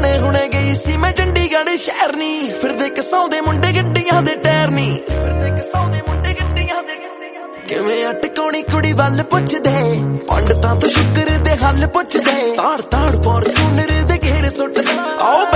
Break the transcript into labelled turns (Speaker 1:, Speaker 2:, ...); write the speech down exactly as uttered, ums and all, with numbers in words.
Speaker 1: ਹੁਣੇ ਹੁਣੇ ਗਈ ਸੀ ਮੈਂ ਚੰਡੀਗੜ੍ਹ ਸ਼ਹਿਰ ਨੀ, ਫਿਰਦੇ ਕਿਸਾਉਂਦੇ ਮੁੰਡੇ ਗੱਡੀਆਂ ਦੇ ਟਾਇਰ ਨੀ, ਫਿਰਦੇ ਕਿਸਾਉਂਦੇ ਮੁੰਡੇ ਗੱਡੀਆਂ ਦੇ ਕਿਵੇਂ ਅਟਕਾਉਣੀ ਕੁੜੀ ਵੱਲ ਪੁੱਛਦੇ, ਪੰਡਤਾਂ ਤੋਂ ਸ਼ੁਕਰ ਦੇ ਹੱਲ ਪੁੱਛਦੇ, ਤਾੜ ਤਾੜ ਫੋਰਚੂਨਰ ਦੇ ਘੇਰੇ ਸੁੱਟਦਾ। ਆਓ